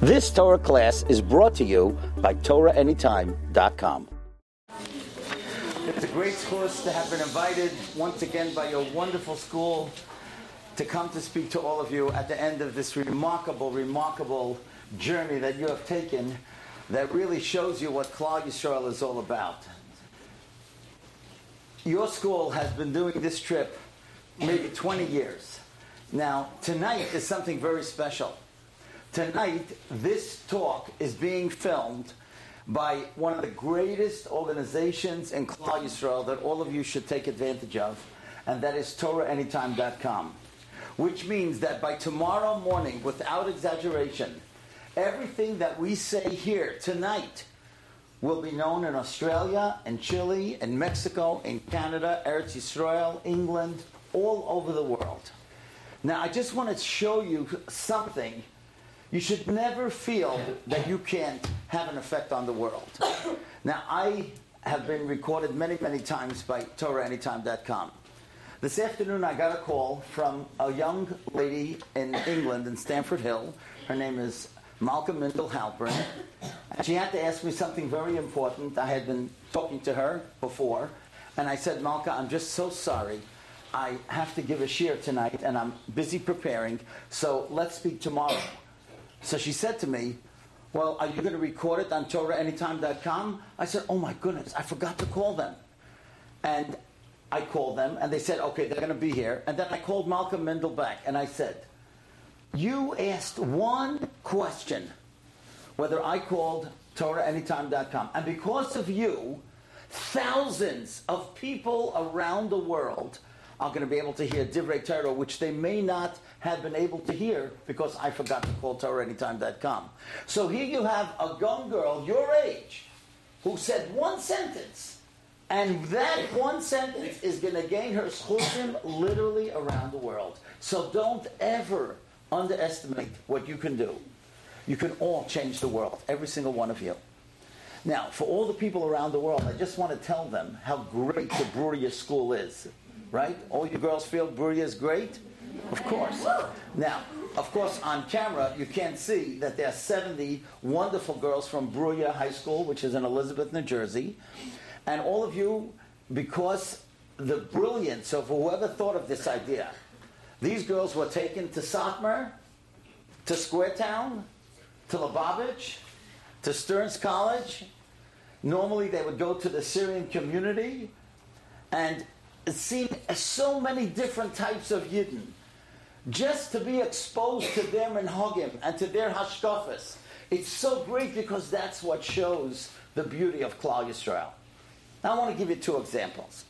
This Torah class is brought to you by TorahAnytime.com. It's a great zchus to have been invited once again by your wonderful school to come to speak to all of you at the end of this remarkable journey that you have taken that really shows you what Klal Yisrael is all about. Your school has been doing this trip maybe 20 years. Now, tonight is something very special. Tonight, this talk is being filmed by one of the greatest organizations in Klal Yisrael that all of you should take advantage of, and that is TorahAnytime.com, which means that by tomorrow morning, without exaggeration, everything that we say here tonight will be known in Australia, in Chile, in Mexico, in Canada, Eretz Yisrael, England, all over the world. Now, I just want to show you something. You should never feel that you can't have an effect on the world. Now, I have been recorded many times by TorahAnytime.com. This afternoon, I got a call from a young lady in England, in Stamford Hill. Her name is Malka Mindel Halpern. And she had to ask me something very important. I had been talking to her before, and I said, Malka, I'm just so sorry. I have to give a shiur tonight, and I'm busy preparing, so let's speak tomorrow. So she said to me, well, are you going to record it on TorahAnytime.com? I said, oh my goodness, I forgot to call them. And I called them, and they said, okay, they're going to be here. And then I called Malka Mindel back, and I said, you asked one question, whether I called TorahAnytime.com. And because of you, thousands of people around the world are going to be able to hear Divrei Torah, which they may not have been able to hear because I forgot to call TorahAnytime.com. So here you have a young girl your age who said one sentence, and that one sentence is going to gain her schusim literally around the world. So don't ever underestimate what you can do. You can all change the world, every single one of you. Now, for all the people around the world, I just want to tell them how great the Bruriya school is. Right? All you girls feel Bruriya is great? Of course. Now, of course, on camera, you can't see that there are 70 wonderful girls from Bruriya High School, which is in Elizabeth, New Jersey. And all of you, because the brilliance of whoever thought of this idea, these girls were taken to Satmar, to Squaretown, to Lubavitch, to Stearns College. Normally, they would go to the Syrian community, and seen so many different types of Yidden, just to be exposed to them and Hagim and to their hashkafas. It's so great because that's what shows the beauty of Klal Yisrael. Now I want to give you two examples.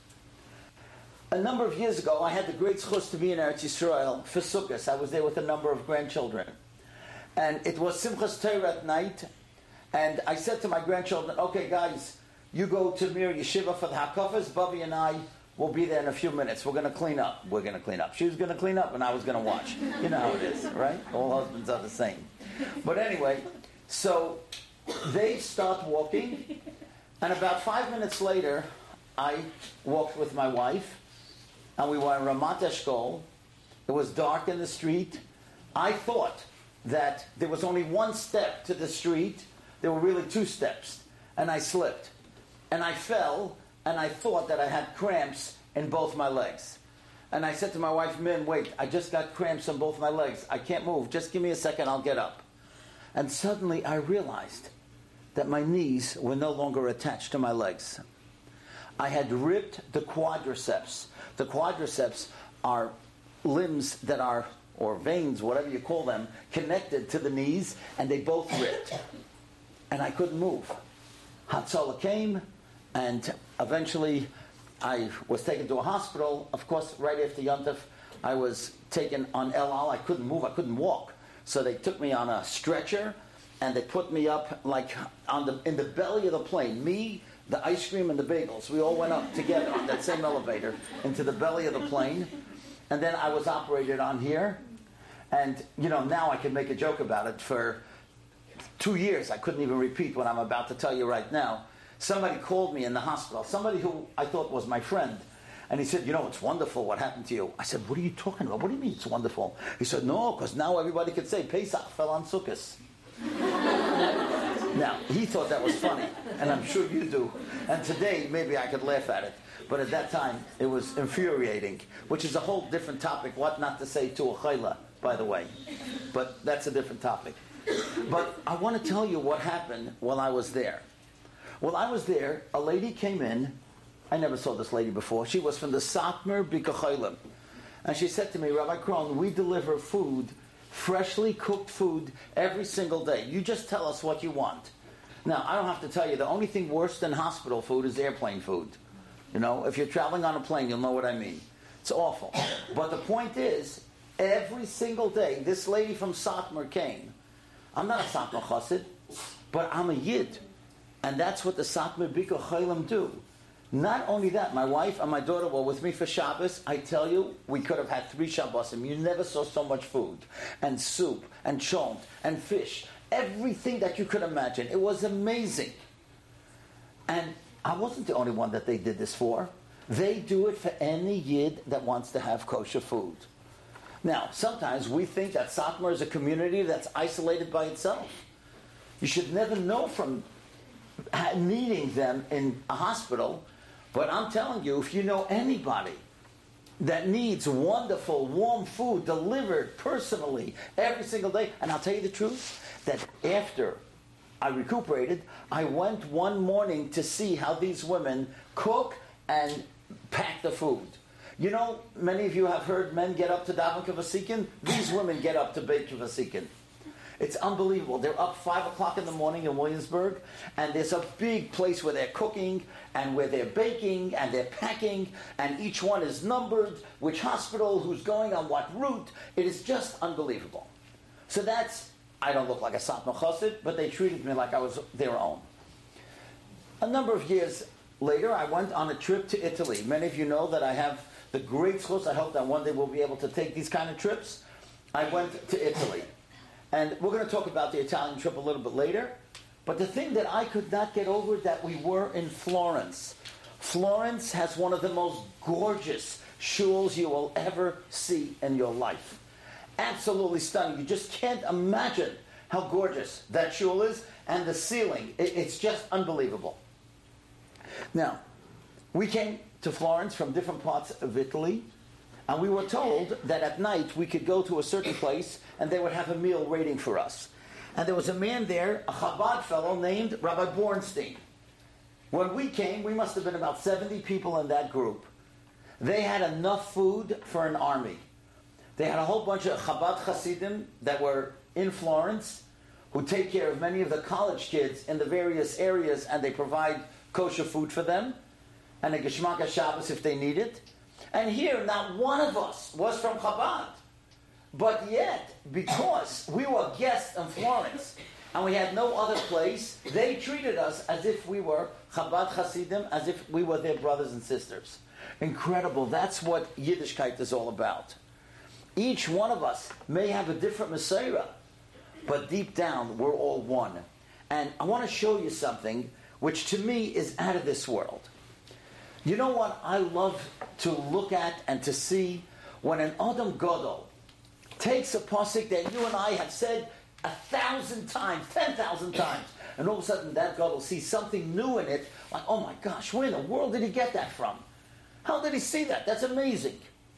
A number of years ago, I had the great zchus to be in Eretz Yisrael for Sukkot. I was there with a number of grandchildren. And it was Simchas Torah at night, and I said to my grandchildren, okay guys, you go to Mir Yeshiva for the hakafas, Bubby and I we'll be there in a few minutes. We're going to clean up. We're going to clean up. She was going to clean up, and I was going to watch. You know how it is, right? All husbands are the same. But anyway, so they start walking, and about 5 minutes later, I walked with my wife, and we were in Ramat Eshkol. It was dark in the street. I thought that there was only one step to the street. There were really two steps, and I slipped, and I fell. And I thought that I had cramps in both my legs. And I said to my wife, Min, wait, I just got cramps in both my legs. I can't move. Just give me a second, I'll get up. And suddenly I realized that my knees were no longer attached to my legs. I had ripped the quadriceps. The quadriceps are limbs that are, or veins, whatever you call them, connected to the knees, and they both ripped. And I couldn't move. Hatzalah came, and eventually I was taken to a hospital. Of course, right after Yontif, I was taken on El Al. I couldn't move. I couldn't walk. So they took me on a stretcher, and they put me up like in the belly of the plane. Me, the ice cream, and the bagels. We all went up together on that same elevator into the belly of the plane. And then I was operated on here. And, now I can make a joke about it. For 2 years, I couldn't even repeat what I'm about to tell you right now. Somebody called me in the hospital, somebody who I thought was my friend. And he said, it's wonderful what happened to you. I said, what are you talking about? What do you mean it's wonderful? He said, no, because now everybody could say Pesach fell on Sukkot. Now, he thought that was funny, and I'm sure you do. And today, maybe I could laugh at it. But at that time, it was infuriating, which is a whole different topic, what not to say to a chayla, by the way. But that's a different topic. But I want to tell you what happened while I was there. While I was there, a lady came in. I never saw this lady before. She was from the Satmar Bikachaylim. And she said to me, Rabbi Krohn, we deliver food, freshly cooked food, every single day. You just tell us what you want. Now, I don't have to tell you, the only thing worse than hospital food is airplane food. You know, if you're traveling on a plane, you'll know what I mean. It's awful. But the point is, every single day, this lady from Satmar came. I'm not a Satmar chassid, but I'm a Yid. And that's what the Satmar Bika Chaylim do. Not only that, my wife and my daughter were with me for Shabbos. I tell you, we could have had 3 Shabbosim. You never saw so much food, and soup, and chont, and fish. Everything that you could imagine. It was amazing. And I wasn't the only one that they did this for. They do it for any Yid that wants to have kosher food. Now, sometimes we think that Satmar is a community that's isolated by itself. You should never know from meeting them in a hospital, but I'm telling you, if you know anybody that needs wonderful, warm food delivered personally every single day, and I'll tell you the truth, that after I recuperated, I went one morning to see how these women cook and pack the food. You know, many of you have heard men get up to daven kavasikin. These women get up to bake kavasikin. It's unbelievable. They're up 5 o'clock in the morning in Williamsburg, and there's a big place where they're cooking, and where they're baking, and they're packing, and each one is numbered, which hospital, who's going on what route. It is just unbelievable. So that's, I don't look like a Satmar chassid, but they treated me like I was their own. A number of years later, I went on a trip to Italy. Many of you know that I have the great schos. I hope that one day we'll be able to take these kind of trips. I went to Italy. And we're going to talk about the Italian trip a little bit later. But the thing that I could not get over is that we were in Florence. Florence has one of the most gorgeous shuls you will ever see in your life. Absolutely stunning. You just can't imagine how gorgeous that shul is. And the ceiling, it's just unbelievable. Now, we came to Florence from different parts of Italy. And we were told that at night we could go to a certain place and they would have a meal waiting for us. And there was a man there, a Chabad fellow named Rabbi Bornstein. When we came, we must have been about 70 people in that group. They had enough food for an army. They had a whole bunch of Chabad Hasidim that were in Florence who take care of many of the college kids in the various areas, and they provide kosher food for them and a Geshmak HaShabbos if they need it. And here, not one of us was from Chabad. But yet, because we were guests in Florence, and we had no other place, they treated us as if we were Chabad Hasidim, as if we were their brothers and sisters. Incredible. That's what Yiddishkeit is all about. Each one of us may have a different Messiah, but deep down, we're all one. And I want to show you something which to me is out of this world. You know what I love to look at and to see? When an Adam Gadol takes a pasuk that you and I have said 1,000 times, 10,000 times, and all of a sudden that Gadol sees something new in it, like, oh my gosh, where in the world did he get that from? How did he see that? That's amazing.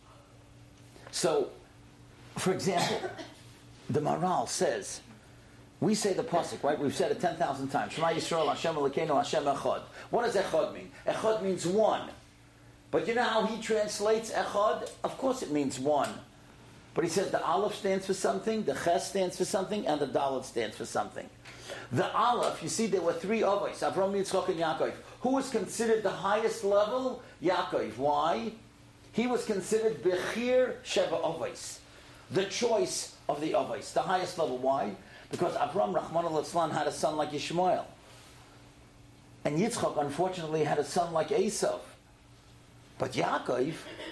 So, for example, the Maral says, we say the pasuk, right? We've said it 10,000 times. Shema Yisrael, Hashem Elokeinu, Hashem Echad. What does Echad mean? Echad means one. But you know how he translates Echad? Of course it means one. But he says the Aleph stands for something, the Ches stands for something, and the Dalet stands for something. The Aleph, you see there were 3 Avos, Avraham, Yitzchak, and Yaakov. Who was considered the highest level? Yaakov. Why? He was considered Bechir Sheva Avos, the choice of the Avos, the highest level. Why? Because Avraham, Rahman al-Islam, had a son like Ishmael. And Yitzchak, unfortunately, had a son like Esav. But Yaakov,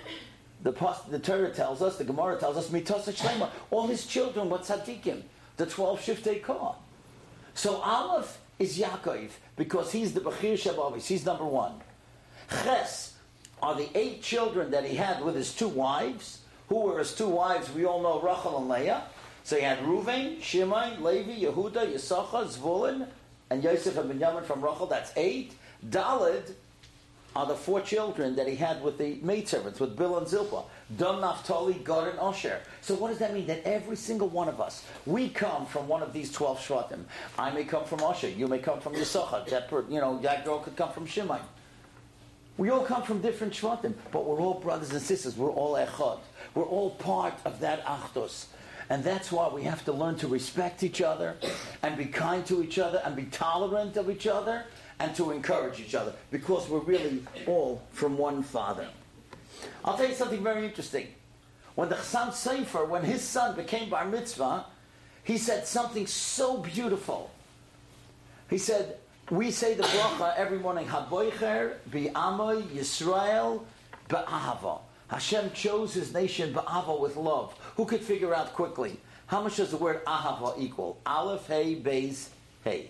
the Torah tells us, the Gemara tells us, Mitos Shlema, all his children were tzaddikim, the 12 Shiftei Kah. So Aleph is Yaakov, because he's the Bechir Shabavis, he's number 1. Ches are the 8 children that he had with his 2 wives. Who were his 2 wives? We all know Rachel and Leah. So you had Reuven, Shimon, Levi, Yehuda, Yisachar, Zvulun, and Yosef and Binyamin from Rachel. That's 8. Daled are the 4 children that he had with the maidservants, with Bill and Zilpah. Dan, Naphtali, Gad, and Asher. So what does that mean? That every single one of us, we come from one of these 12 Shvatim. I may come from Asher. You may come from Yisachar. That girl could come from Shimon. We all come from different Shvatim, but we're all brothers and sisters. We're all Echad. We're all part of that Achdus. And that's why we have to learn to respect each other and be kind to each other and be tolerant of each other and to encourage each other, because we're really all from one Father. I'll tell you something very interesting. When the Chassam Sofer, when his son became Bar Mitzvah, he said something so beautiful. He said, we say the bracha every morning, Haboicher bi'amoi Yisrael ba'ahava. Hashem chose his nation ba'ahava, with love. Who could figure out quickly? How much does the word ahava equal? Aleph, hey, beis, hey.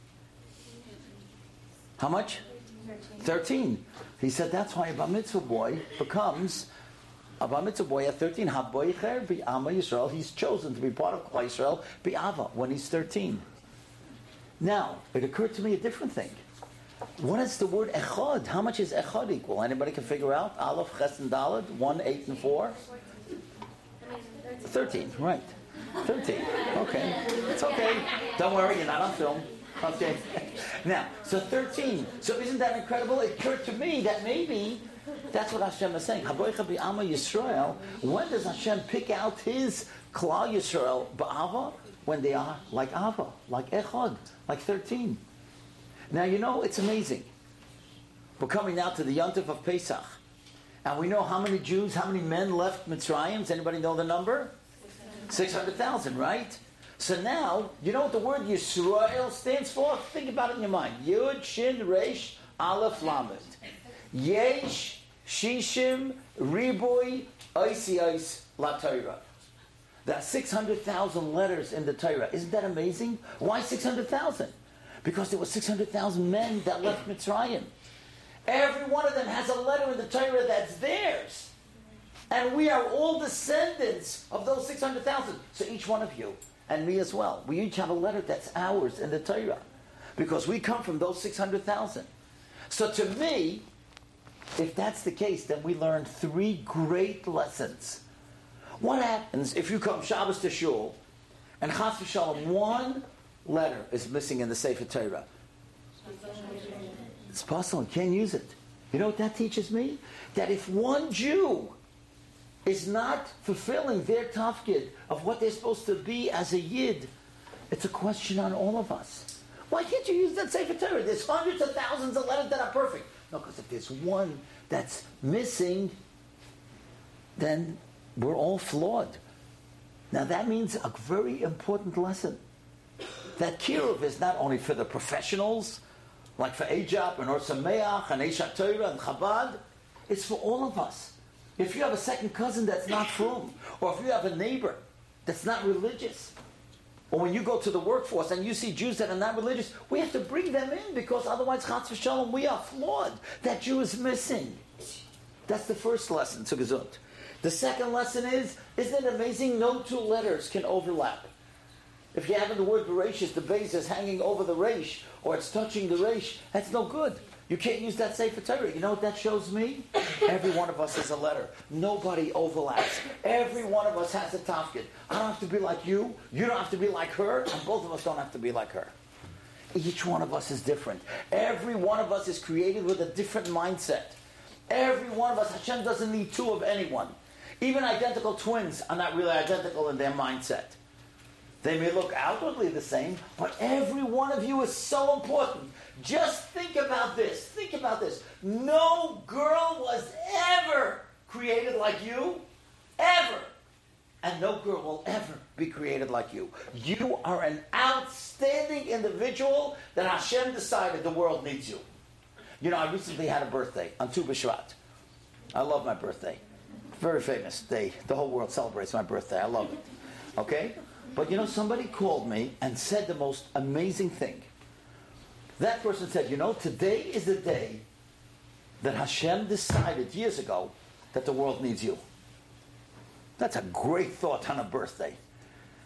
How much? 13. He said that's why a Bar Mitzvah boy becomes a Bar Mitzvah boy at 13. Haboicher bi'ama Yisrael. He's chosen to be part of Klal Yisrael bi'ava when he's 13. Now, it occurred to me a different thing. What is the word echad? How much is echad equal? Anybody can figure out? Aleph, ches, and daled. 1, 8, and 4. 13. Right. 13. Okay. It's okay. Don't worry, you're not on film. Okay. Now, so 13. So isn't that incredible? It occurred to me that maybe that's what Hashem is saying. Haboicha bi'ama Yisrael. When does Hashem pick out his Klal Yisrael ba'ava? When they are like Ava, like Echad, like 13. Now, it's amazing. We're coming now to the Yontif of Pesach. And we know how many Jews, how many men left Mitzrayim. Does anybody know the number? 600,000, right? So now, you know what the word Yisrael stands for? Think about it in your mind. Yud, Shin, Resh, Aleph, Lamed. Yesh, Shishim, Riboy, Ois, La Torah. There are 600,000 letters in the Torah. Isn't that amazing? Why 600,000? Because there were 600,000 men that left Mitzrayim. Every one of them has a letter in the Torah that's theirs. And we are all descendants of those 600,000. So each one of you, and me as well, we each have a letter that's ours in the Torah. Because we come from those 600,000. So to me, if that's the case, then we learn 3 great lessons. What happens if you come Shabbos to Shul, and Chas v'Shalom, 1 letter is missing in the Sefer Torah? It's possible. You can't use it. You know what that teaches me? That if one Jew is not fulfilling their tafkid of what they're supposed to be as a Yid, it's a question on all of us. Why can't you use that Sefer Torah? There's hundreds of thousands of letters that are perfect. No, because if there's one that's missing, then we're all flawed. Now that means a very important lesson. That kiruv is not only for the professionals, like for Ejap and Or Sameach and Eish HaTorah and Chabad. It's for all of us. If you have a second cousin that's not from, or if you have a neighbor that's not religious, or when you go to the workforce and you see Jews that are not religious, we have to bring them in, because otherwise, Chas v'Shalom, we are flawed. That Jew is missing. That's the first lesson to Gesund. The second lesson is, isn't it amazing? No 2 letters can overlap. If you have in the word Bereishis, the base is hanging over the Reish, or it's touching the Reish, that's no good. You can't use that Sefer Torah. You know what that shows me? Every one of us is a letter. Nobody overlaps. Every one of us has a tafkid. I don't have to be like you. You don't have to be like her. And both of us don't have to be like her. Each one of us is different. Every one of us is created with a different mindset. Every one of us, Hashem doesn't need 2 of anyone. Even identical twins are not really identical in their mindset. They may look outwardly the same, but every one of you is so important. Just think about this. Think about this. No girl was ever created like you. Ever. And no girl will ever be created like you. You are an outstanding individual that Hashem decided the world needs you. You know, I recently had a birthday on Tu B'Shvat. I love my birthday. Very famous day. The whole world celebrates my birthday. I love it. Okay? But somebody called me and said the most amazing thing. That person said, today is the day that Hashem decided years ago that the world needs you. That's a great thought on a birthday.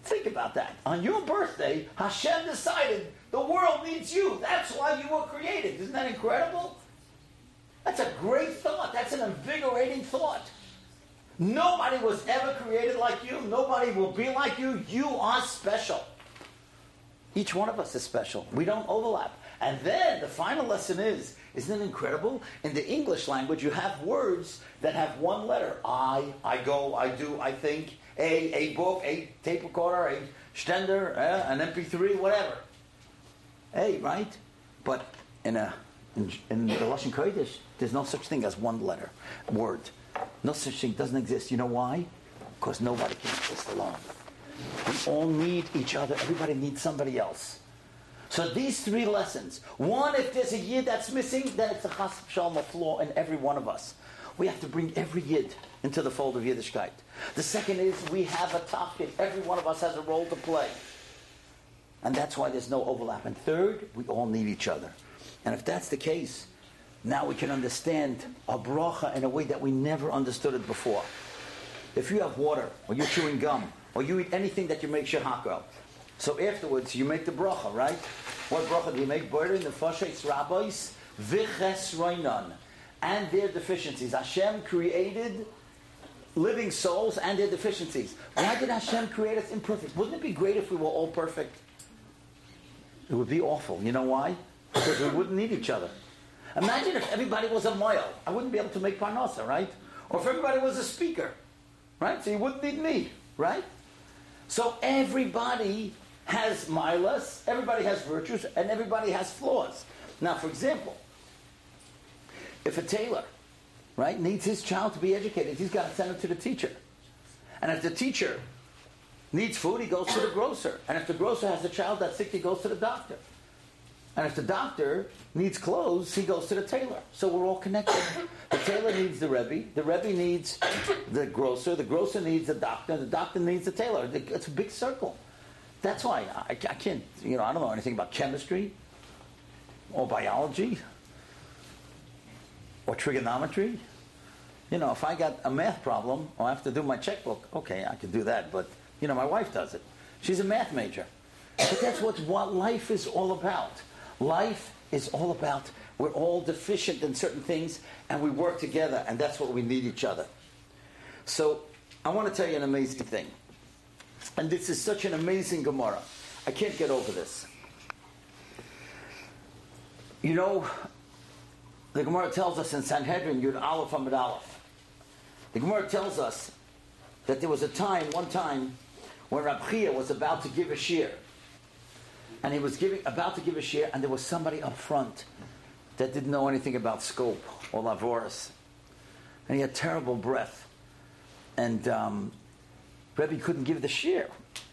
Think about that. On your birthday, Hashem decided the world needs you. That's why you were created. Isn't that incredible? That's a great thought. That's an invigorating thought. Nobody was ever created like you. Nobody will be like you. You are special. Each one of us is special. We don't overlap. And then the final lesson is, isn't it incredible? In the English language, you have words that have one letter. I go, I do, I think. A book, a tape recorder, a stender, an MP3, whatever. A, right? But in the Lashon Kodesh, there's no such thing as one letter, word. No such thing doesn't exist. You know why? Because nobody can exist alone. We all need each other. Everybody needs somebody else. So these three lessons. One, if there's a yid that's missing, then it's a chas v'shalom, a flaw in every one of us. We have to bring every yid into the fold of Yiddishkeit. The second is we have a tafkid. Every one of us has a role to play. And that's why there's no overlap. And third, we all need each other. And if that's the case, now we can understand a bracha in a way that we never understood it before. If you have water, or you're chewing gum, or you eat anything that you make shehakol, so afterwards you make the bracha, right? What bracha do you make? Boirin, nefashos rabbos, v'chesroinon, and their deficiencies. Hashem created living souls and their deficiencies. Why did Hashem create us imperfect? Wouldn't it be great if we were all perfect? It would be awful. You know why? Because we wouldn't need each other. Imagine if everybody was a moil. I wouldn't be able to make parnasa, right? Or if everybody was a speaker, right? So you wouldn't need me, right? So everybody has milas, everybody has virtues, and everybody has flaws. Now, for example, if a tailor, right, needs his child to be educated, he's got to send him to the teacher. And if the teacher needs food, he goes to the grocer. And if the grocer has a child that's sick, he goes to the doctor. And if the doctor needs clothes, he goes to the tailor. So we're all connected. The tailor needs the Rebbe needs the grocer needs the doctor needs the tailor. It's a big circle. That's why I can't, I don't know anything about chemistry or biology or trigonometry. If I got a math problem or I have to do my checkbook, okay, I can do that. But, my wife does it. She's a math major. But that's what life is all about. Life is all about, we're all deficient in certain things and we work together, and that's what we need each other. So I want to tell you an amazing thing. And this is such an amazing Gemara. I can't get over this. The Gemara tells us in Sanhedrin, Yud Aleph Amud Aleph. The Gemara tells us that there was one time, when Rab Chia was about to give a shir. And he was about to give a shir, and there was somebody up front that didn't know anything about scope or lavoris. And he had terrible breath. And Rebbe couldn't give the shir.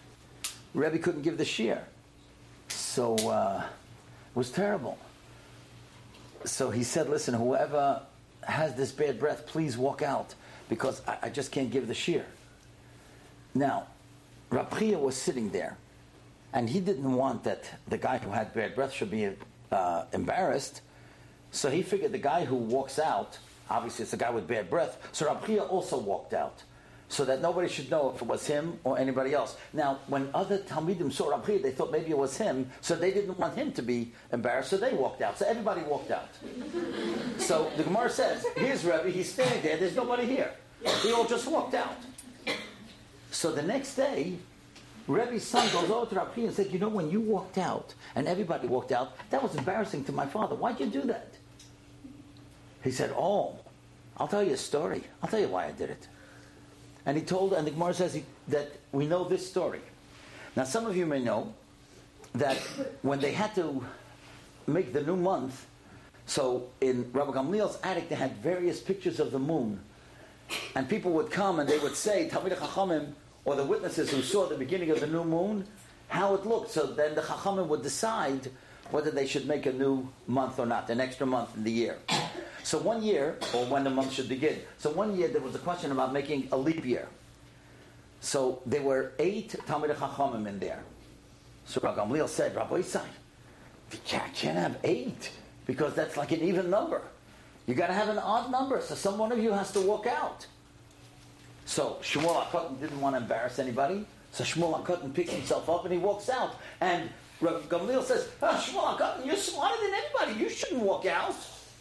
So it was terrible. So he said, listen, whoever has this bad breath, please walk out, because I just can't give the shir. Now, Rab Chia was sitting there, and he didn't want that the guy who had bad breath should be embarrassed. So he figured the guy who walks out, obviously it's the guy with bad breath, so Rab Chia also walked out, so that nobody should know if it was him or anybody else. Now, when other Talmidim saw Rab Chia, they thought maybe it was him, so they didn't want him to be embarrassed, so they walked out. So everybody walked out. So the Gemara says, here's Rebbe, he's standing there, there's nobody here. They all just walked out. So the next day, Rebbe's son goes over to Rab Chia and said, when you walked out, and everybody walked out, that was embarrassing to my father. Why'd you do that? He said, I'll tell you a story. I'll tell you why I did it. And he told, and the Gemara says that we know this story. Now, some of you may know that when they had to make the new month, so in Rabbi Gamliel's attic, they had various pictures of the moon. And people would come and they would say, Talmidei Chachamim, or the witnesses who saw the beginning of the new moon, how it looked. So then the Chachamim would decide whether they should make a new month or not, an extra month in the year. So one year, or when the month should begin. So one year there was a question about making a leap year. So there were 8 Talmidei Chachamim in there. So Rabbi Gamliel said, Rabbi Isai, you can't have 8, because that's like an even number. You got to have an odd number, so some one of you has to walk out. So Shmuel HaKohen didn't want to embarrass anybody, So Shmuel HaKatan picks himself up and he walks out. And Rabbi Gamliel says, Shmuel HaKatan, you're smarter than anybody. You shouldn't walk out.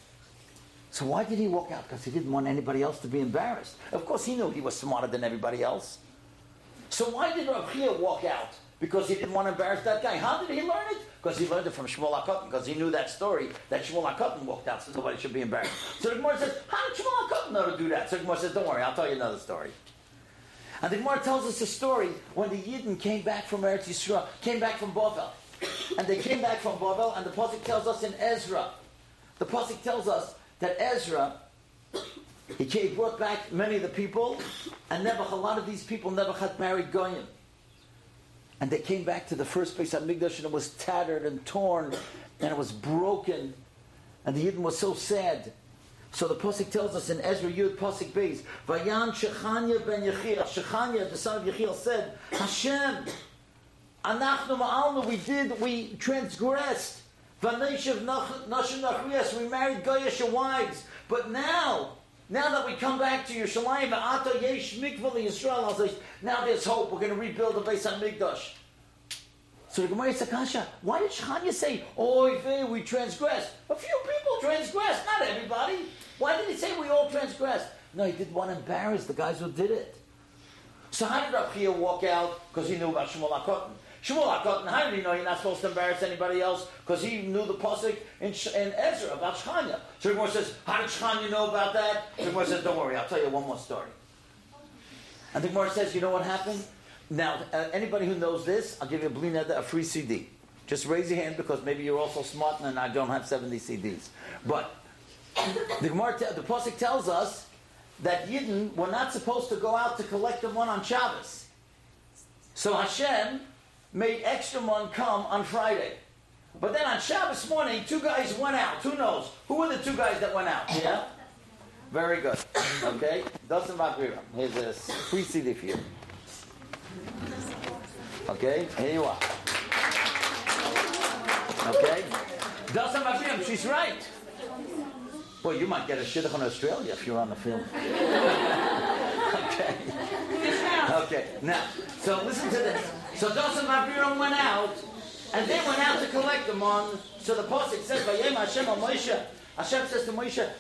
So why did he walk out? Because he didn't want anybody else to be embarrassed. Of course, he knew he was smarter than everybody else. So why did Rav Chia walk out? Because he didn't want to embarrass that guy. How did he learn it? Because he learned it from Shmuel HaKatan, because he knew that story, that Shmuel HaKatan walked out, so nobody should be embarrassed. So the Gemara says, how did Shmuel HaKatan know to do that? So the Gemara says, don't worry, I'll tell you another story. And the Gemara tells us a story when the Yidden came back from Eretz Yisrael, came back from Bavel. And they came back from Bavel, and the Pasuk tells us in Ezra, the Pasuk tells us that Ezra, he brought back many of the people, and a lot of these people never had married Goyim. And they came back to the first Beis HaMikdash, and it was tattered and torn, and it was broken, and the Yidden was so sad. So the Pasuk tells us in Ezra Yud Pasuk Beis, Vayan Shechania ben Yechiel, Shechania, the son of Yechiel, said, Hashem, Anachnu ma'alnu, we transgressed. Vaneshav Nashim Nachriyas, we married Goyish wives. But now that we come back to Yerushalayim, Ata Yesh Mikvah Yisrael, now there's hope. We're going to rebuild the Beis HaMikdash. So the Gemara says, Kasha, why did Shechania say, Oy vey, we transgressed? A few people transgressed, not everybody. Why did he say we all transgressed? No, he didn't want to embarrass the guys who did it. So how did Rav Chia walk out? Because he knew about Shmuel HaKatan. Shmuel HaKatan, how did he know you're not supposed to embarrass anybody else? Because he knew the pasuk in Ezra about Shechania. So the Gemara says, how did Shechania know about that? The Gemara says, don't worry, I'll tell you one more story. And the Gemara says, you know what happened? Now, anybody who knows this, I'll give you a free CD. Just raise your hand because maybe you're also smart and I don't have 70 CDs. But the pasuk tells us that Yidden were not supposed to go out to collect the one on Shabbos. So Hashem made extra one come on Friday. But then on Shabbos morning, two guys went out. Who knows? Who were the two guys that went out? Yeah? Very good. Okay? Doesn't matter. Here's a free CD for you. Okay? Here you are. Okay? Doesn't matter. She's right. Boy, you might get a shidduch in Australia if you're on the film. Okay. Okay. Now, so listen to this. So Dosan Abiram went out, and they went out to collect them on. So the pasuk says, "Vayem Hashem al Moshe." Hashem says to Moshe,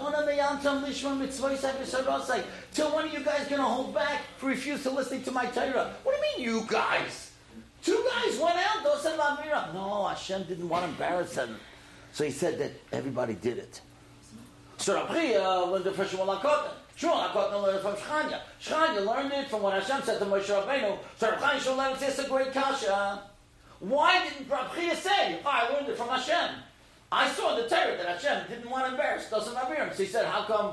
"Till when are you guys going to hold back for refuse to listening to my Torah?" What do you mean, you guys? Two guys went out. Dosan Abiram. No, Hashem didn't want to embarrass them, so He said that everybody did it. So Rav Chia learned it from Shmuel HaKatan. Shmuel HaKatan learned it from Shechania. Shechania learned it from what Hashem said to Moshe Rabbeinu. So Rav Chia should learn it. It's a great kasha. Why didn't Rav Chia say, I learned it from Hashem? I saw in the Torah that Hashem didn't want to embarrass Dosan Abiram. So he said, how come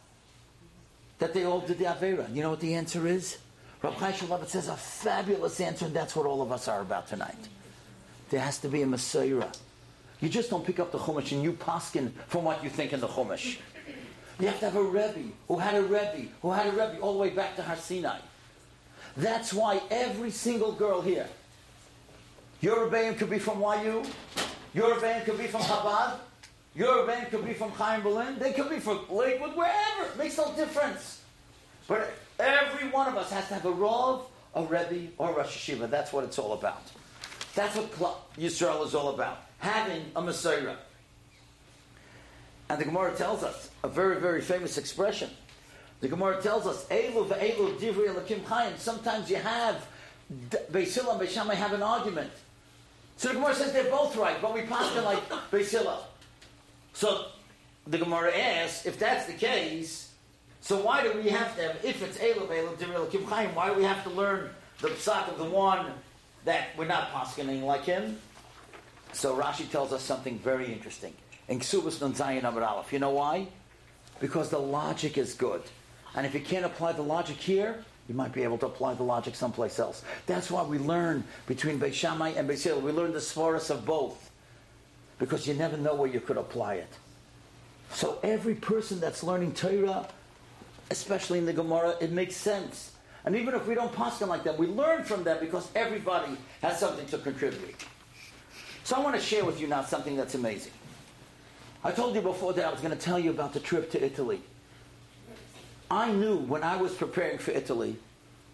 that they all did the Avera? You know what the answer is? Rav Chaim Shulevitz says a fabulous answer, and that's what all of us are about tonight. There has to be a Messiah. You just don't pick up the Chumash and you paskin from what you think in the Chumash. You have to have a Rebbe who had a Rebbe who had a Rebbe all the way back to Har Sinai. That's why every single girl here, your Rebbeim could be from YU, your Rebbeim could be from Chabad, your Rebbeim could be from Chaim Berlin, they could be from Lakewood, wherever. It makes no difference. But every one of us has to have a Rav, a Rebbe, or a Rosh Hashiva. That's what it's all about. That's what Yisrael is all about. Having a Messiah. And the Gemara tells us a very, very famous expression. The Gemara tells us, Eilu ve'eilu divrei Elokim chayim. Sometimes you have Beis Hillel and Beis Shammai have an argument. So the Gemara says they're both right, but we pass them like Beis Hillel. So the Gemara asks, if that's the case, so why do we have to have, if it's Eilu ve'eilu divrei Elokim chayim, why do we have to learn the psak of the one that we're not paskening like him? So Rashi tells us something very interesting. In Ksubas Nun Zayin Amar Aleph. You know why? Because the logic is good. And if you can't apply the logic here, you might be able to apply the logic someplace else. That's why we learn between Beis Shammai and Beis Hillel. We learn the svaras of both. Because you never know where you could apply it. So every person that's learning Torah, especially in the Gemara, it makes sense. And even if we don't paskin like that, we learn from them because everybody has something to contribute. So I want to share with you now something that's amazing. I told you before that I was going to tell you about the trip to Italy. I knew when I was preparing for Italy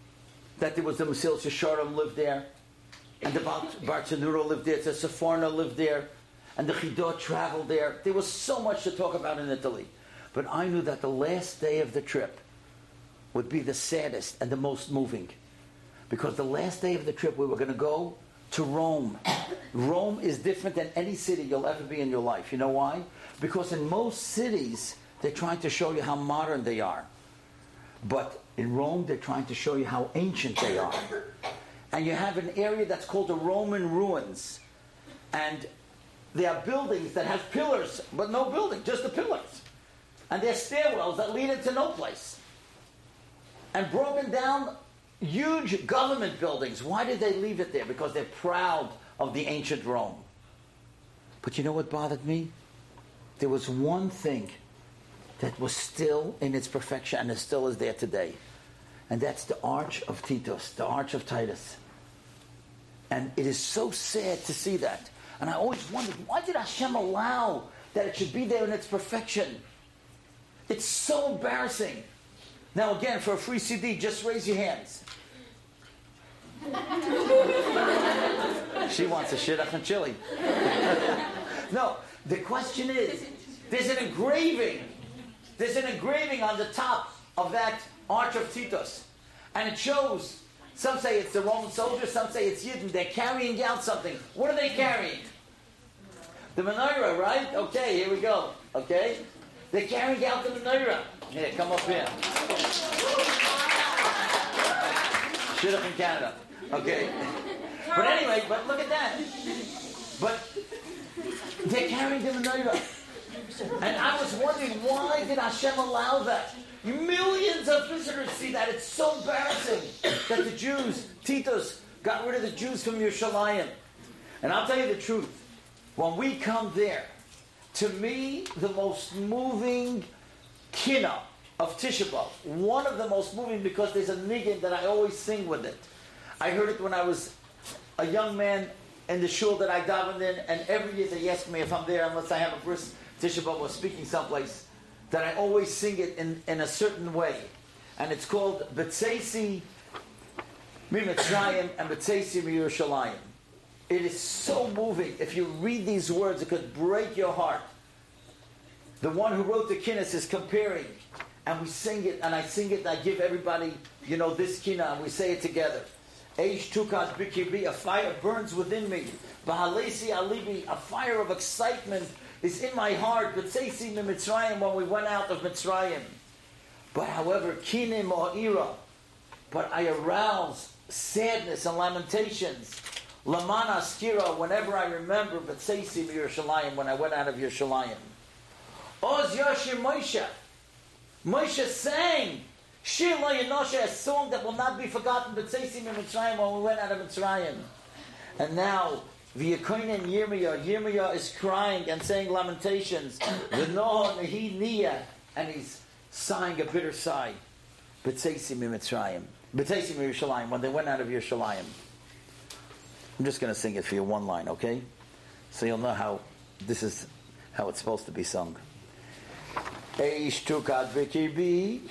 that there was the Mesilas Yesharim lived there, and the Bartanura lived there, the Seforna lived there, and the Chidot traveled there. There was so much to talk about in Italy. But I knew that the last day of the trip would be the saddest and the most moving. Because the last day of the trip we were going to go to Rome. Rome is different than any city you'll ever be in your life. You know why? Because in most cities, they're trying to show you how modern they are. But in Rome, they're trying to show you how ancient they are. And you have an area that's called the Roman ruins. And there are buildings that have pillars, but no building, just the pillars. And there are stairwells that lead into no place. And broken down, huge government buildings. Why did they leave it there? Because they're proud of the ancient Rome. But you know what bothered me? There was one thing that was still in its perfection, and it still is there today. And that's the Arch of Titus, the Arch of Titus. And it is so sad to see that. And I always wondered, why did Hashem allow that it should be there in its perfection? It's so embarrassing. Now again, for a free CD, just raise your hands. She wants a shidduch and chili. No, the question is, there's an engraving. There's an engraving on the top of that Arch of Titus. And it shows, some say it's the Roman soldiers, some say it's Yidden. They're carrying out something. What are they carrying? The menorah, right? Okay, here we go. Okay? They're carrying out the menorah. Here, come up here. Shidduch in Canada. Okay? But anyway, but look at that. But they're carrying the menorah. And I was wondering, why did Hashem allow that? Millions of visitors see that. It's so embarrassing that the Jews, Titus, got rid of the Jews from Yerushalayim. And I'll tell you the truth. When we come there, to me, the most moving kina of Tisha B'Av, one of the most moving, because there's a niggin that I always sing with it. I heard it when I was a young man in the shul that I davened in, and every year they ask me if I'm there, unless I have a bris Tisha B'Av or speaking someplace, that I always sing it in a certain way. And it's called B'tzeisi Mitzrayim and B'tzeisi Yerushalayim. It is so moving. If you read these words, it could break your heart. The one who wrote the kinnis is comparing, and we sing it, and I sing it, and I give everybody, this kina, and we say it together. Eish tukas b'kirbi, a fire burns within me. B'halesi alibi, a fire of excitement is in my heart. B'tzeisi mitzrayim, when we went out of Mitzrayim. But however, kinim o'ira, but I arouse sadness and lamentations. Laman askira, whenever I remember B'tzeisi Yerushalayim, when I went out of Yerushalayim. Oz Yashir Moshe. Moshe sang Shir Lo Yenoshe, a song that will not be forgotten, B'tzeisi Mitzrayim, when we went out of Mitzrayim. And now, V'yakoinen Yirmiyah is crying and saying lamentations. V'noho Nehi Niya, and he's sighing a bitter sigh. B'tzeisi Mitzrayim. B'tzeisi Yerushalayim, when they went out of Yerushalayim. I'm just going to sing it for you one line, okay? So you'll know how this is how it's supposed to be sung. Eish tukad v'kirbi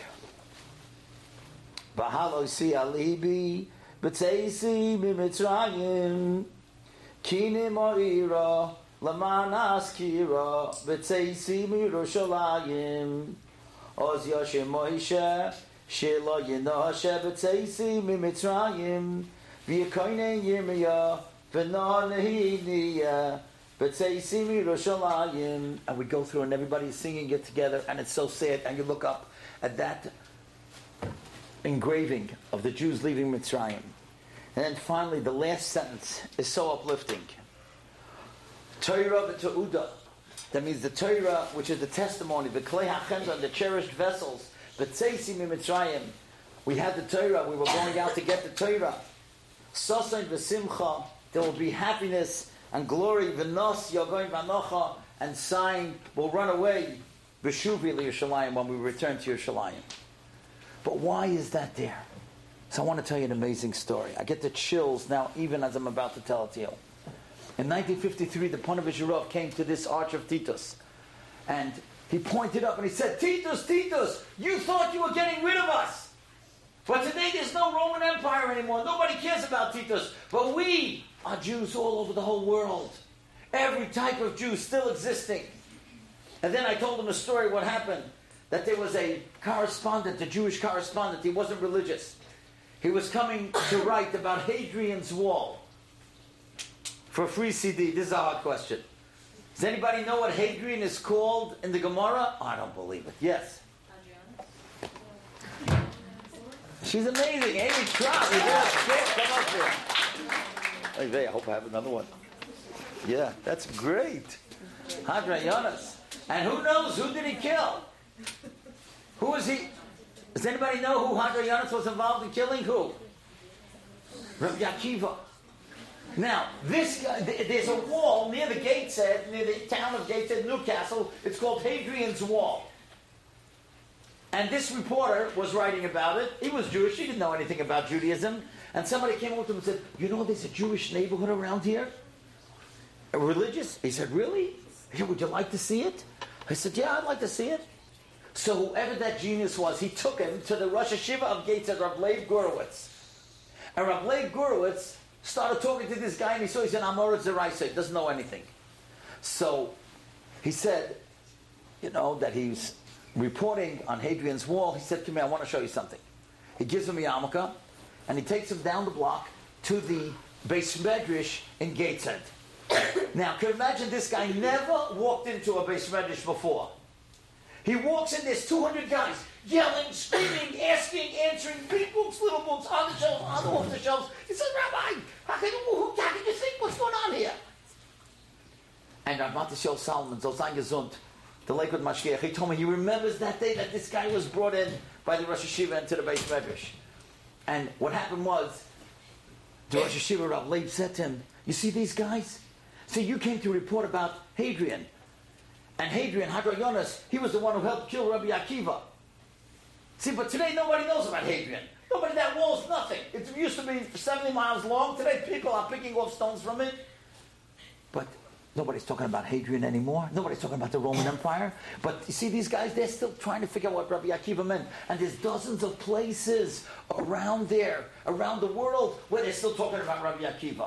Bahalosi alibi B'tzeisi mitzrayim Kinim o'ira Laman askira B'tzeisi Yerushalayim Oz Yoshe Moshe Shelo Yenoshe B'tzeisi mitzrayim V'yakoinen Yirmiyah V'noh Nehi Niya B'tzeisi Yerushalayim. And we go through and everybody's singing it together, and it's so sad. And you look up at that engraving of the Jews leaving Mitzrayim. And then finally, the last sentence is so uplifting. Torah v'te'uda. That means the Torah, which is the testimony, the klei hachemda, the cherished vessels. B'tzeisi Mitzrayim. We had the Torah. We were going out to get the Torah. Sosain v'simcha, there will be happiness and glory. V'nos yagoin v'anocha, and sighing will run away. V'shuvi l'Yerushalayim, when we return to Yerushalayim. But why is that there? So I want to tell you an amazing story. I get the chills now, even as I'm about to tell it to you. In 1953, the Ponevezh Rav came to this Arch of Titus, and he pointed up and he said, "Titus, Titus, you thought you were getting rid of us. But today there's no Roman Empire anymore. Nobody cares about Titus. But we are Jews all over the whole world. Every type of Jew still existing. And then I told him a story what happened. That there was a correspondent, a Jewish correspondent. He wasn't religious. He was coming to write about Hadrian's Wall for a free CD. This is a hard question. Does anybody know what Hadrian is called in the Gemara? I don't believe it. Yes. She's amazing. Amy Trout. Come up here. I hope I have another one. Yeah, that's great. Hadrianus. And who knows? Who did he kill? Who is he? Does anybody know who Hadrianus was involved in killing? Who? Rabbi Akiva. Now, this guy, there's a wall near the Gateshead, near the town of Gateshead, Newcastle. It's called Hadrian's Wall. And this reporter was writing about it. He was Jewish. He didn't know anything about Judaism. And somebody came over to him and said, you know there's a Jewish neighborhood around here? A religious? He said, really? He said, would you like to see it? I said, yeah, I'd like to see it. So whoever that genius was, he took him to the Rosh Hashiva of Gateshead, Rav Leib Gurewitz. And Rav Leib Gurewitz started talking to this guy, and he's an Amoritz Zeraisa. He doesn't know anything. So he said, that he's reporting on Hadrian's Wall. He said to me, I want to show you something. He gives him a yarmulke, and he takes him down the block to the Beis Medrash in Gateshead. Now, can you imagine this guy never walked into a Beis Medrash before? He walks in, there's 200 guys yelling, screaming, asking, answering, big books, little books, on the shelves, off the shelves. He says, Rabbi, how can you think? What's going on here? And Rav Matisyahu Salomon, Zolzan Gesund, the Lakewood Mashgiach, he told me he remembers that day that this guy was brought in by the Rosh Hashiva into the Beis Medrash. And what happened was, the Rosh Hashiva Rav Leib said to him, you see these guys? See, you came to report about Hadrian. And Hadrian, Hadrianus, he was the one who helped kill Rabbi Akiva. See, but today nobody knows about Hadrian. Nobody, that wall's nothing. It used to be 70 miles long. Today people are picking off stones from it. But nobody's talking about Hadrian anymore. Nobody's talking about the Roman Empire. But you see these guys, they're still trying to figure out what Rabbi Akiva meant. And there's dozens of places around there, around the world, where they're still talking about Rabbi Akiva.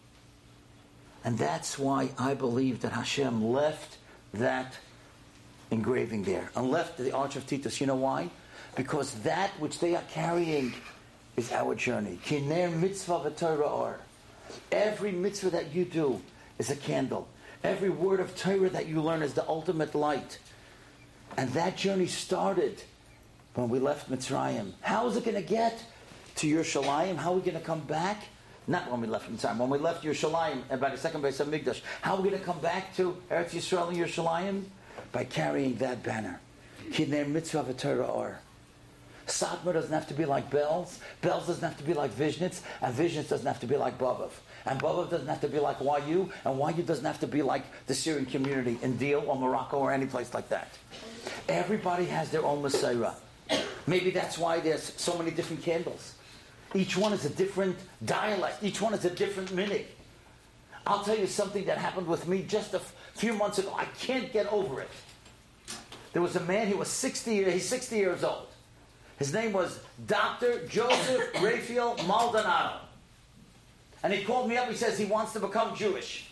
And that's why I believe that Hashem left that engraving there and left the Arch of Titus. You know why? Because that which they are carrying is our journey. Kiner mitzvah v'Torah or. Every mitzvah that you do is a candle. Every word of Torah that you learn is the ultimate light. And that journey started when we left Mitzrayim. How is it going to get to Yerushalayim? How are we going to come back? Not when we left Mitzrayim. When we left Yerushalayim and by the second Beis Hamikdash. How are we going to come back to Eretz Yisrael and Yerushalayim? By carrying that banner. Kidner mitzvah v'Torah or. Satmar doesn't have to be like Belz. Belz doesn't have to be like Vishnitz. And Vishnitz doesn't have to be like Bobov. And Bobov doesn't have to be like YU. And YU doesn't have to be like the Syrian community in Deal or Morocco or any place like that. Everybody has their own Messiah. Maybe that's why there's so many different candles. Each one is a different dialect. Each one is a different minig. I'll tell you something that happened with me just a few months ago. I can't get over it. There was a man, he's 60 years old. His name was Dr. Joseph Raphael Maldonado. And he called me up, he says he wants to become Jewish.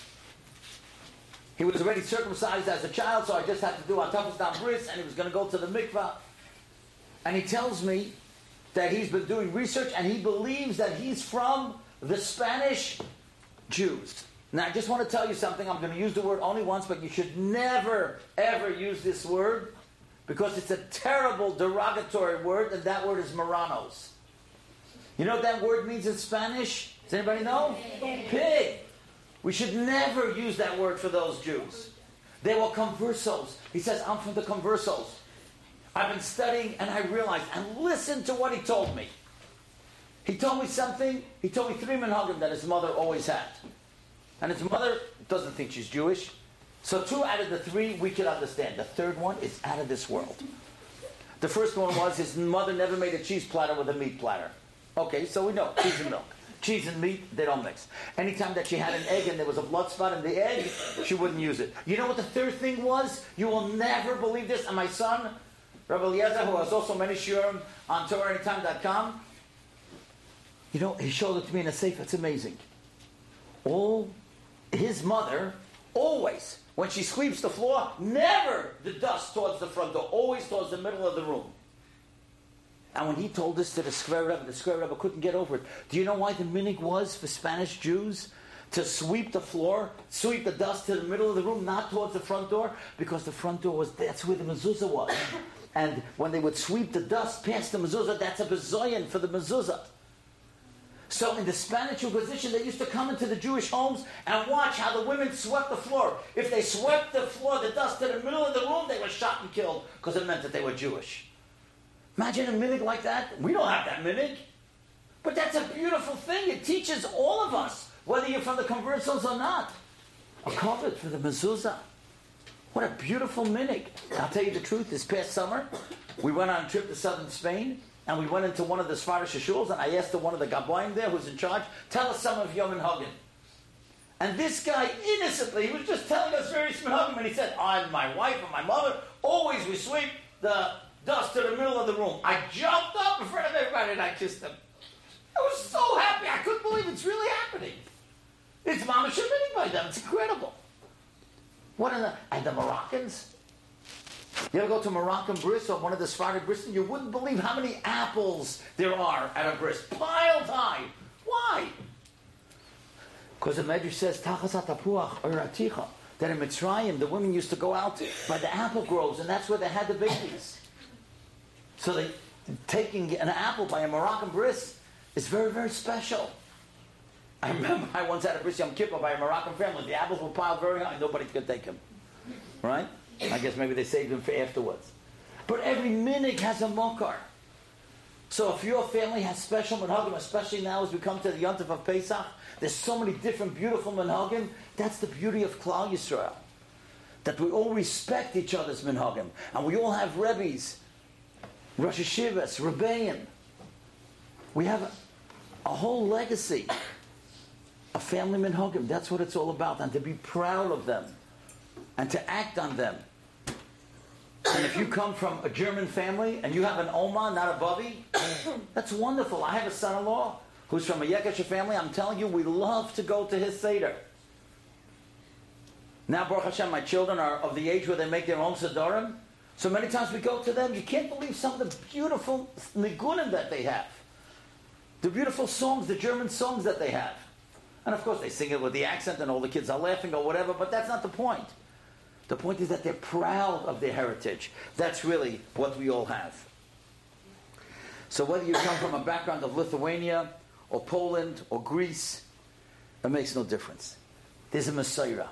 He was already circumcised as a child, so I just had to do Atafas Dam Bris, and he was going to go to the mikvah. And he tells me that he's been doing research, and he believes that he's from the Spanish Jews. Now, I just want to tell you something. I'm going to use the word only once, but you should never, ever use this word, because it's a terrible derogatory word, and that word is Marranos. You know what that word means in Spanish? Does anybody know? Pig. We should never use that word for those Jews. They were conversos. He says, I'm from the conversos. I've been studying, and I realized, and listen to what he told me. He told me something, he told me 3 minhagim that his mother always had. And his mother doesn't think she's Jewish. So 2 out of the 3 we can understand. The third one is out of this world. The first one was his mother never made a cheese platter with a meat platter. Okay, so we know, cheese and milk. Cheese and meat, they don't mix. Anytime that she had an egg and there was a blood spot in the egg, she wouldn't use it. You know what the third thing was? You will never believe this. And my son, Rabbi Eliezer, who has also many shiurim on TorahAnytime.com, he showed it to me in a sefer. It's amazing. His mother, always, when she sweeps the floor, never the dust towards the front door, always towards the middle of the room. And when he told this to the Square Rebbe couldn't get over it. Do you know why the minhag was for Spanish Jews to sweep the floor, sweep the dust to the middle of the room, not towards the front door? Because the front door that's where the mezuzah was. And when they would sweep the dust past the mezuzah, that's a bezoyan for the mezuzah. So in the Spanish Inquisition, they used to come into the Jewish homes and watch how the women swept the floor. If they swept the floor, the dust to the middle of the room, they were shot and killed because it meant that they were Jewish. Imagine a minhag like that. We don't have that minhag. But that's a beautiful thing. It teaches all of us, whether you're from the conversos or not, a kavod for the mezuzah. What a beautiful minhag. I'll tell you the truth, this past summer, we went on a trip to southern Spain, and we went into one of the Sephardic shuls, and I asked one of the Gaboim there, who's in charge, tell us some of your minhagim. And this guy, innocently, he was just telling us various minhagim, and he said, I and my wife and my mother, always we sweep the dust to the middle of the room. I jumped up in front of everybody and I kissed them. I was so happy. I couldn't believe it's really happening. It's Mama Shabbat by them. It's incredible. And the Moroccans? You ever go to Moroccan bris or one of the Sephardic bris? You wouldn't believe how many apples there are at a bris. Piled high. Why? Because the Medrash says, Tachas hatapuach oraticha, that in Mitzrayim, the women used to go out by the apple groves, and that's where they had the babies. So taking an apple by a Moroccan bris is very, very special. I remember I once had a bris Yom Kippur by a Moroccan family. The apples were piled very high. Nobody could take them. Right? I guess maybe they saved them for afterwards. But every minhag has a mokar. So if your family has special minhagim, especially now as we come to the Yontif of Pesach, there's so many different beautiful minhagim. That's the beauty of Klal Yisrael. That we all respect each other's minhagim. And we all have rebbes, Rosh Hashivas, Rebbeim. We have a whole legacy of family minhagim. That's what it's all about. And to be proud of them. And to act on them. And if you come from a German family and you have an Oma, not a Bubby, that's wonderful. I have a son-in-law who's from a Yekesha family. I'm telling you, we love to go to his Seder. Now, Baruch Hashem, my children are of the age where they make their own Sedarim. So many times we go to them, you can't believe some of the beautiful nigunim that they have. The beautiful songs, the German songs that they have. And of course they sing it with the accent and all the kids are laughing or whatever, but that's not the point. The point is that they're proud of their heritage. That's really what we all have. So whether you come from a background of Lithuania or Poland or Greece, it makes no difference. There's a Messiah.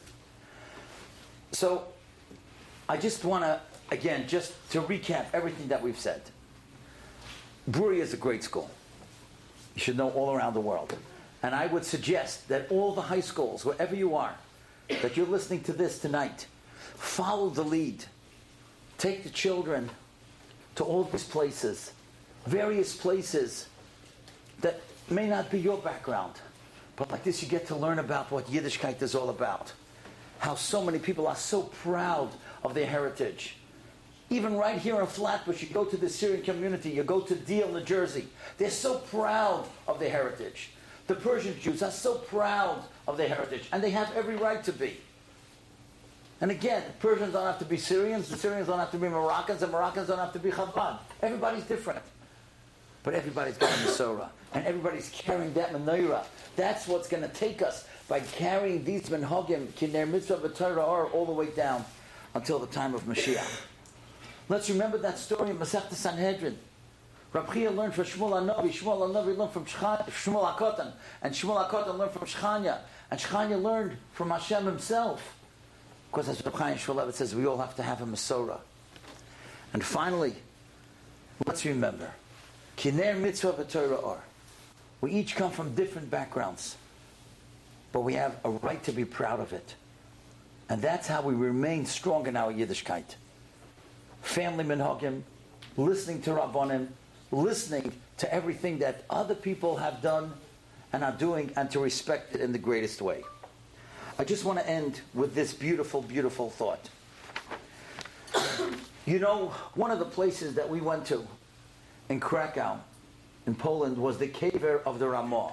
So I just want to, again, just to recap everything that we've said. Bruri is a great school. You should know all around the world. And I would suggest that all the high schools, wherever you are, that you're listening to this tonight, follow the lead. Take the children to all these places, various places that may not be your background. But like this, you get to learn about what Yiddishkeit is all about. How so many people are so proud of their heritage. Even right here in Flatbush, you go to the Syrian community, you go to Deal, New Jersey. They're so proud of their heritage. The Persian Jews are so proud of their heritage, and they have every right to be. And again, the Persians don't have to be Syrians, the Syrians don't have to be Moroccans, and Moroccans don't have to be Chabad. Everybody's different. But everybody's got a Mesorah, and everybody's carrying that menorah. That's what's going to take us by carrying these menhagim, Kinei Mitzvah B'Torah, all the way down until the time of Mashiach. Let's remember that story in Masechta Sanhedrin. Rab Chia learned from Shmuel HaNavi, Shmuel HaNavi learned from Shmuel HaKotan, and Shmuel HaKotan learned from Shchanya, and Shchanya learned from Hashem himself. Because as Reb Chaim Shmulevitz says, we all have to have a Mesorah. And finally, let's remember, Kinei Mitzvah B'Torah. We each come from different backgrounds, but we have a right to be proud of it. And that's how we remain strong in our Yiddishkeit. Family minhagim, listening to Rabbanim, listening to everything that other people have done and are doing, and to respect it in the greatest way. I just want to end with this beautiful, beautiful thought. You know, one of the places that we went to in Krakow, in Poland, was the Kever of the Ramah.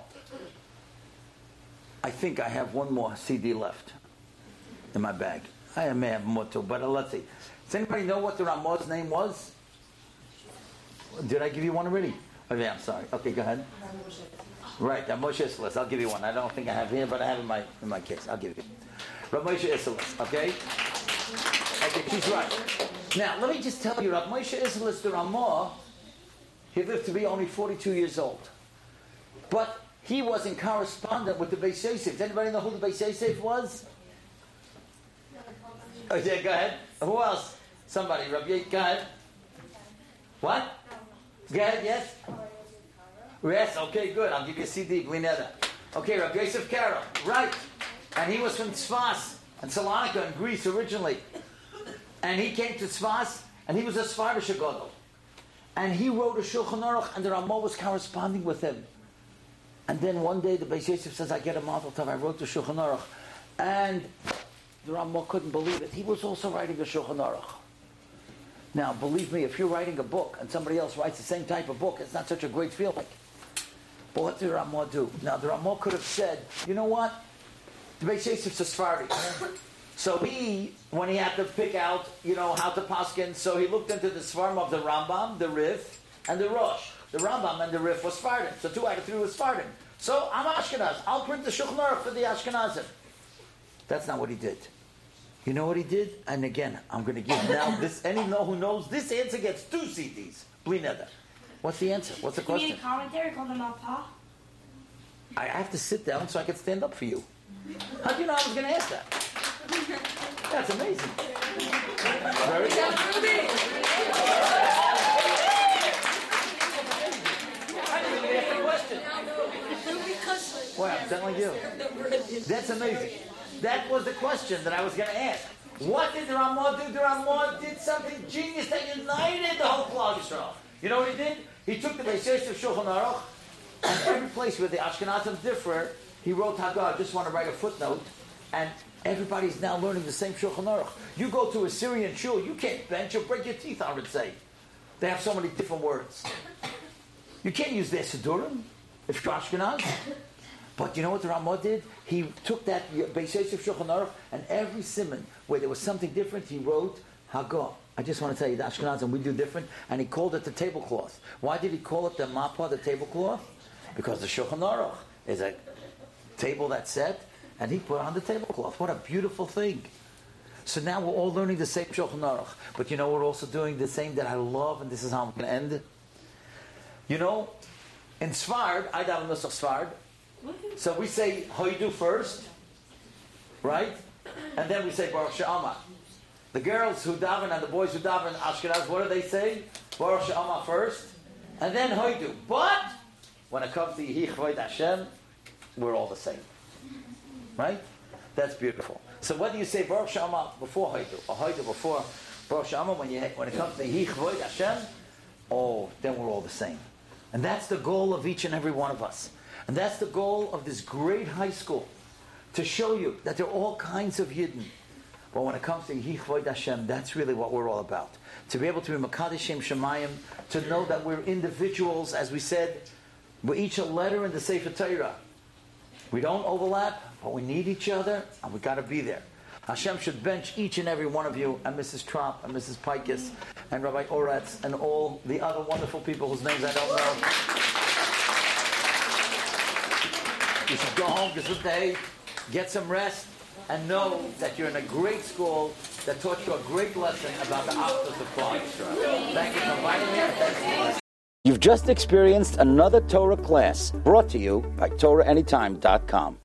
I think I have one more CD left in my bag. I may have more too, but let's see. Does anybody know what the Ramah's name was? Did I give you one already? Oh, yeah, I'm sorry. Okay, go ahead. Right, Moshe Isserles. I'll give you one. I don't think I have here, but I have in my case. I'll give you. Rav Moshe Isserles, okay? Okay, she's right. Now, let me just tell you, Rav Moshe Isserles, the Ramah, he lived to be only 42 years old. But he was in correspondence with the Beis Yosef. Does anybody know who the Beis Yosef was? Oh, yeah, go ahead. Who else? Somebody, Rav Yosef, go ahead. What? Go ahead, yes? Yes, okay, good. I'll give you a CD, Blineda. Okay, Rav Yosef Karo, right. And he was from Tzfas and Salonika in Greece originally. And he came to Tzfas, and he was a Sfardish Gadol. And he wrote a Shulchan Aruch, and the Ramah was corresponding with him. And then one day the Beis Yosef says, I get a mazel tov, I wrote the Shulchan Aruch. And the Ramah couldn't believe it. He was also writing a Shulchan Aruch. Now, believe me, if you're writing a book and somebody else writes the same type of book, it's not such a great feeling. But what did the Ramah do? Now, the Ramah could have said, you know what? The Beis Yosef's a Sephardi. So he, when he had to pick out, how to paskin, so he looked into the Svarim of the Rambam, the Rif, and the Rosh. The Rambam and the Rif was Sfardim. So 2 out of 3 was Sfardim. So I'm Ashkenaz. I'll print the Shulchan Aruch for the Ashkenazim. That's not what he did. You know what he did? And again, I'm going to give now this. Any who knows this answer gets 2 CDs. Bli neder. What's the answer? What's the question? You need a commentary called the Malpah? I have to sit down so I can stand up for you. How do you know I was going to ask that? That's amazing. Very good. I didn't even ask the question. Wow, telling you. That's amazing. That was the question that I was going to ask. What did the Ramah do? The Ramah did something genius that united the whole Klal Yisrael. You know what he did? He took the Beis Yosef Shulchan Aruch, and every place where the Ashkenazim differ, he wrote Haggah. I just want to write a footnote, and everybody's now learning the same Shulchan Aruch. You go to a Syrian shul, you can't bench, you'll break your teeth, I would say. They have so many different words. You can't use their Siddurim if you're Ashkenaz. But you know what the Ramah did? He took that Beis Yosef Shulchan Aruch, and every simon where there was something different, he wrote Haggah. I just want to tell you, the Ashkenazim, we do different, and he called it the tablecloth. Why did he call it the Mapah, the tablecloth? Because the Shulchan Aruch is a table that's set, and he put on the tablecloth. What a beautiful thing. So now we're all learning the same Shulchan Aruch. But you know we're also doing the same that I love, and this is how I'm going to end it. You know, in Sfard, I daven Nusach Sfard, so we say Hoidu first, right? And then we say Baruch She'amah. The girls who daven and the boys who daven Ashkenaz, what do they say? Baruch She'amah first, and then Hoidu. But when it comes to Yehi Chvoid Hashem, we're all the same. Right? That's beautiful. So whether you say Baruch She'amah before Hoidu, or Hoidu before Baruch She'amah, when it comes to Yehi Chvoid Hashem, then we're all the same. And that's the goal of each and every one of us. And that's the goal of this great high school, to show you that there are all kinds of Yidden. But when it comes to Yehi Chvoid Hashem, that's really what we're all about. To be able to be Mekadesh Shem Shemayim, to know that we're individuals, as we said, we're each a letter in the Sefer Torah. We don't overlap, but we need each other, and we've got to be there. Hashem should bench each and every one of you, and Mrs. Trop, and Mrs. Pikus, and Rabbi Oretz, and all the other wonderful people whose names I don't know. You should go home, gesundheit, get some rest, and know that you're in a great school that taught you a great lesson about the Achdus of Klal Yisrael. Thank you for inviting me, and thanks for listening. You've just experienced another Torah class brought to you by TorahAnytime.com.